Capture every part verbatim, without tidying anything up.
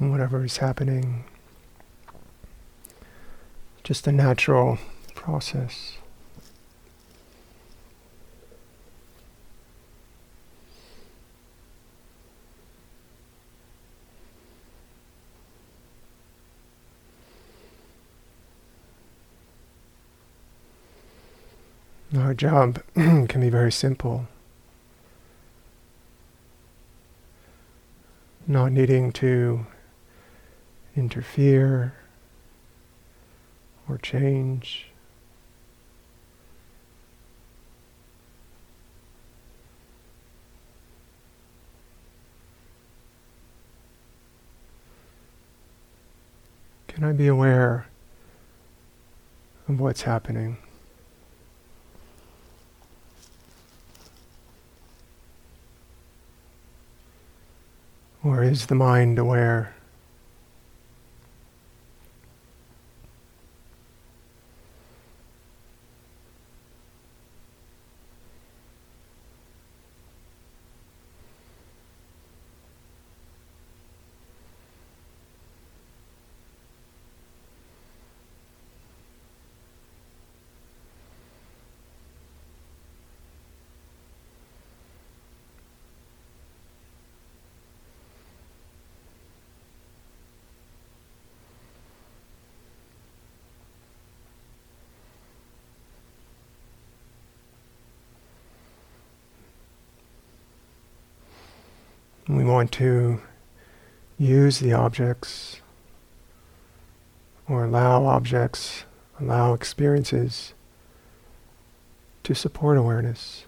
whatever is happening. Just a natural process. Our job can be very simple. Not needing to interfere or change. Can I be aware of what's happening? Or is the mind aware? We want to use the objects or allow objects, allow experiences to support awareness.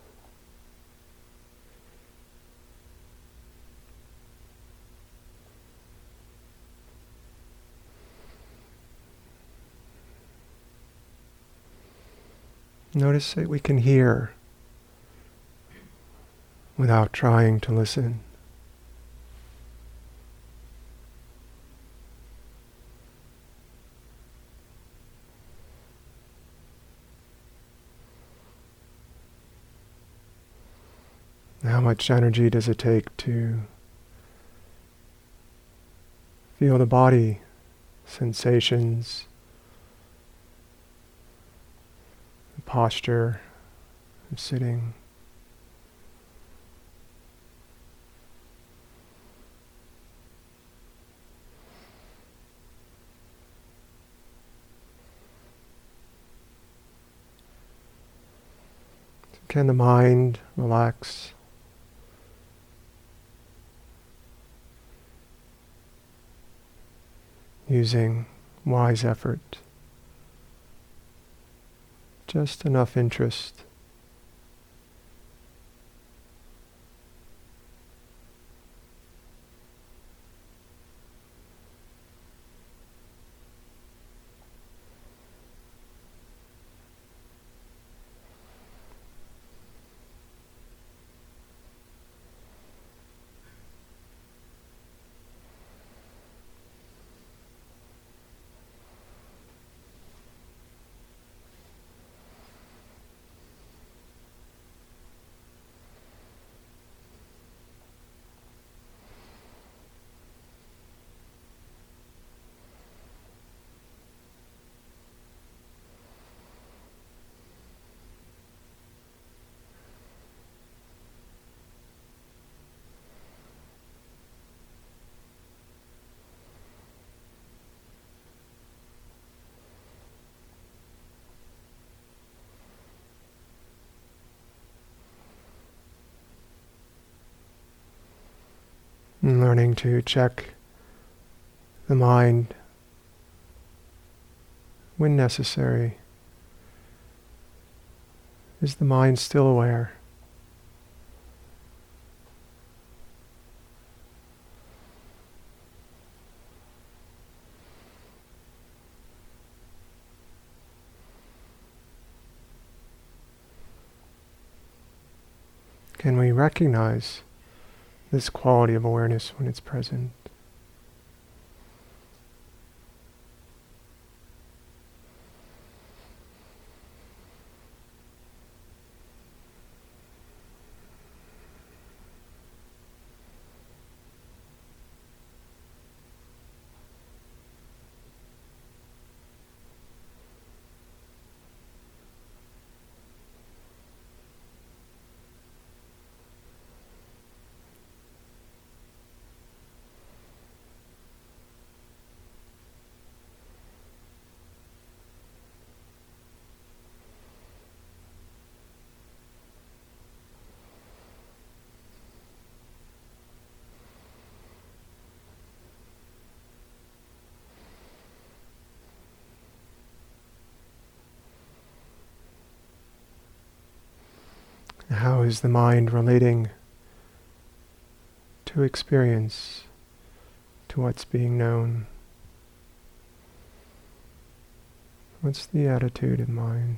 Notice that we can hear without trying to listen. How much energy does it take to feel the body, sensations, the posture of sitting? Can the mind relax? Using wise effort, just enough interest. And learning to check the mind when necessary. Is the mind still aware? Can we recognize this quality of awareness when it's present? How is the mind relating to experience, to what's being known? What's the attitude of mind?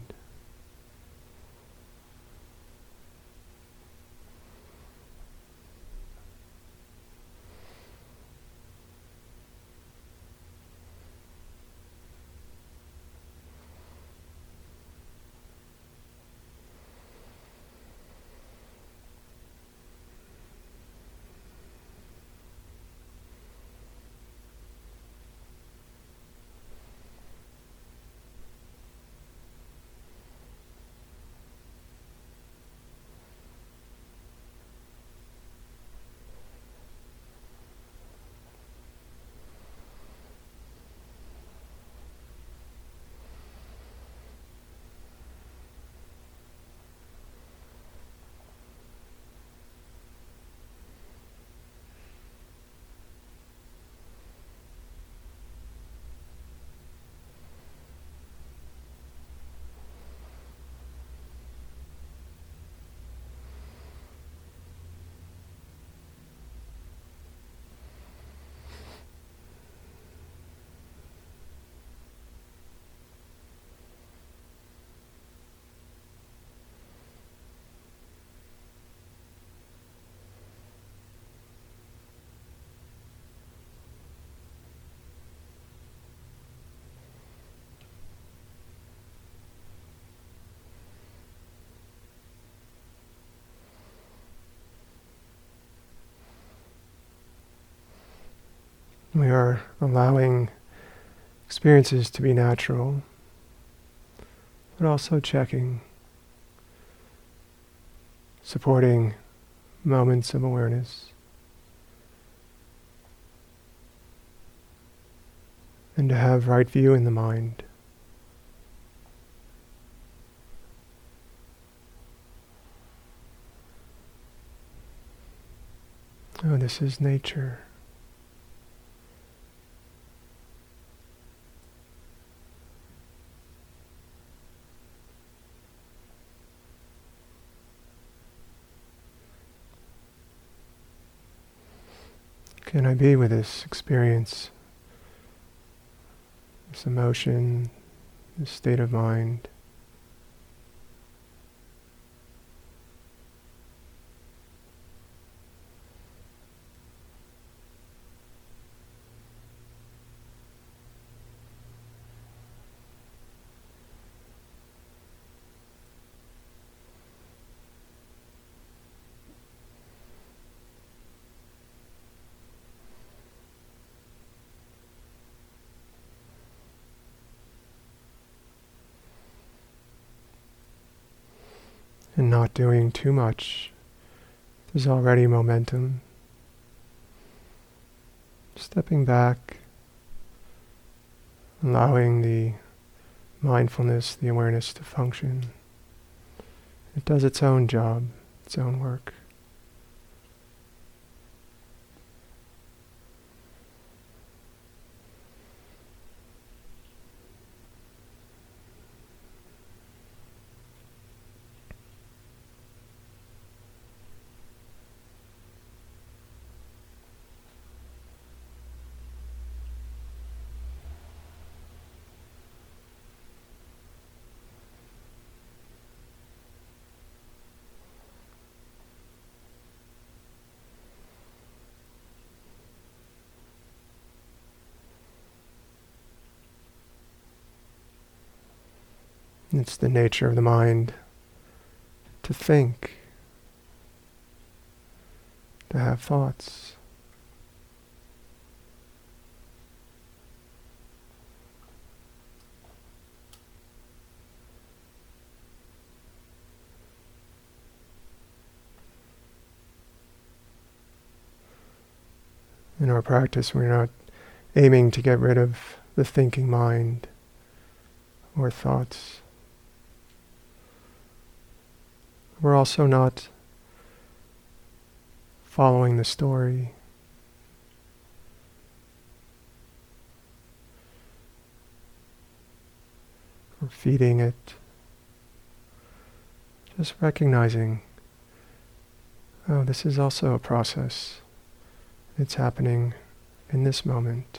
We are allowing experiences to be natural, but also checking, supporting moments of awareness, and to have right view in the mind. Oh, this is nature. Can I be with this experience, this emotion, this state of mind? And not doing too much. There's already momentum. Stepping back, allowing the mindfulness, the awareness to function. It does its own job, its own work. It's the nature of the mind to think, to have thoughts. In our practice, we're not aiming to get rid of the thinking mind or thoughts. We're also not following the story. Or feeding it. Just recognizing oh, this is also a process. It's happening in this moment.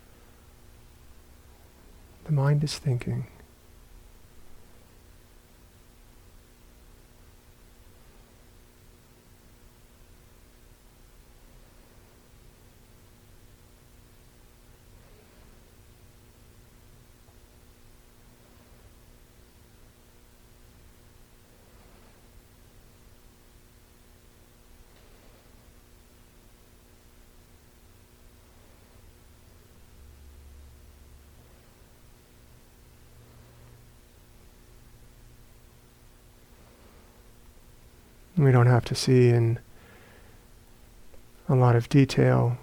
The mind is thinking. We don't have to see in a lot of detail.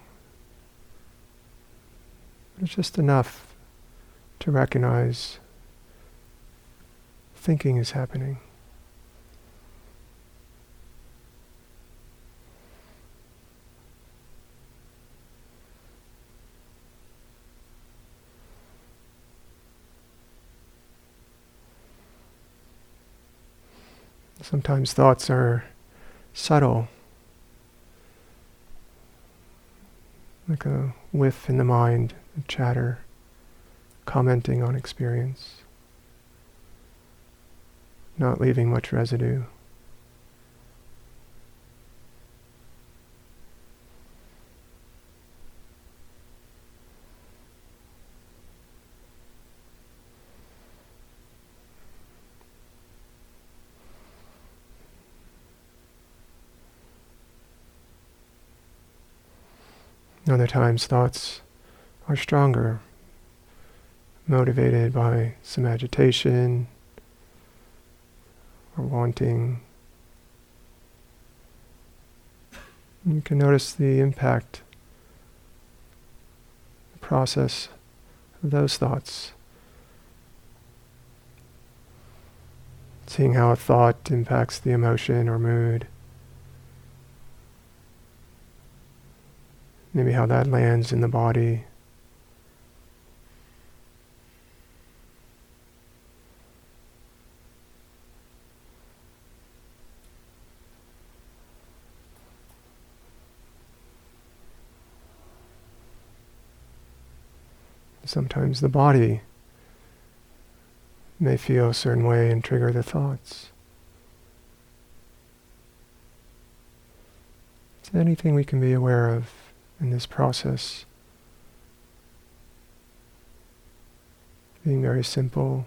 It's just enough to recognize thinking is happening. Sometimes thoughts are subtle, like a whiff in the mind, a chatter, commenting on experience, not leaving much residue. Other times thoughts are stronger, motivated by some agitation or wanting. You can notice the impact, the process of those thoughts. Seeing how a thought impacts the emotion or mood. Maybe how that lands in the body. Sometimes the body may feel a certain way and trigger the thoughts. Is there anything we can be aware of in this process? Being very simple.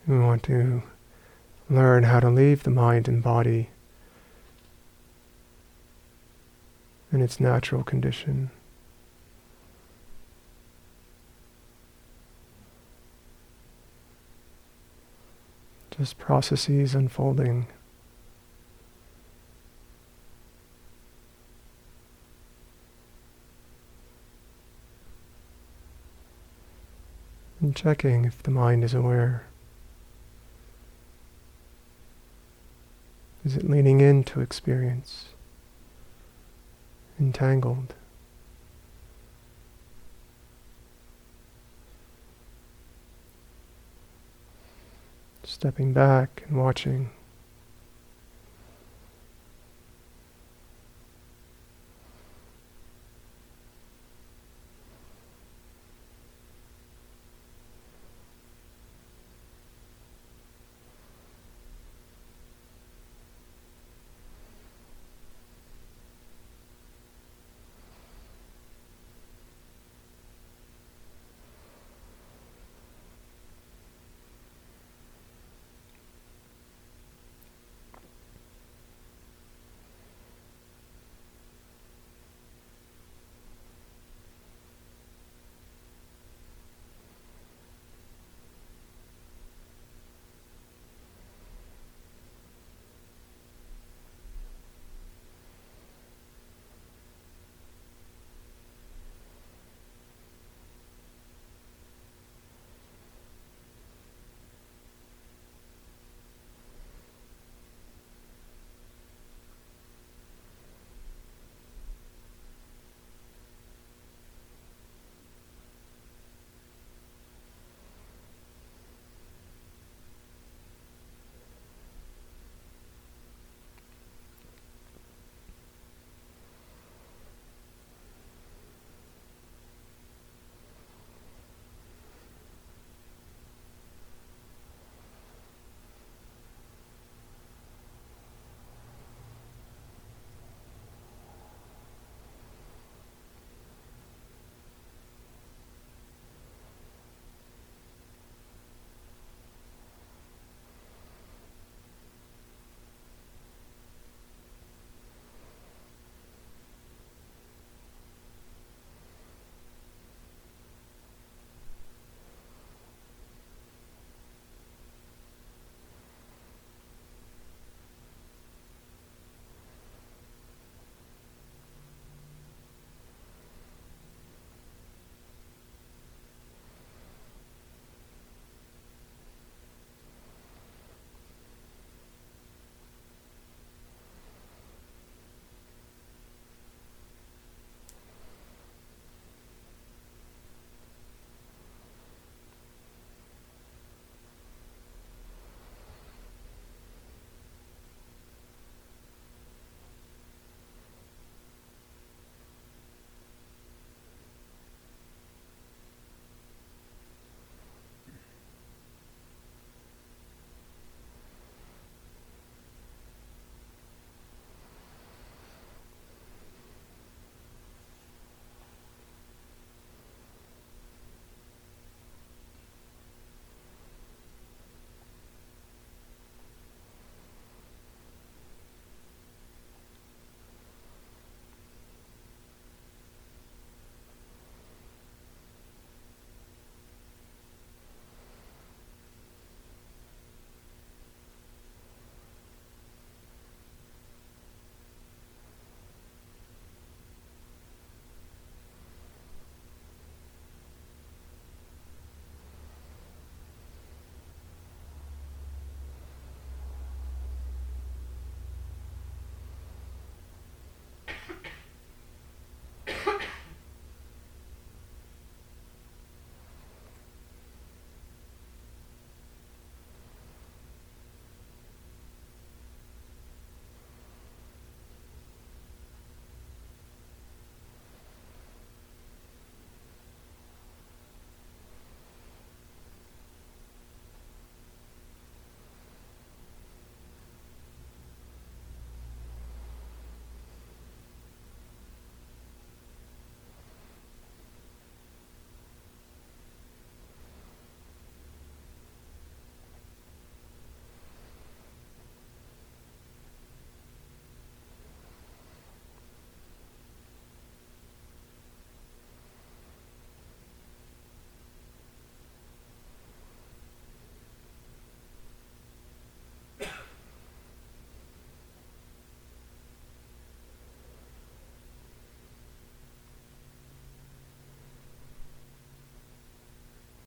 We want to learn how to leave the mind and body in its natural condition. Just processes unfolding. And checking if the mind is aware. Is it leaning into experience? Entangled? Stepping back and watching.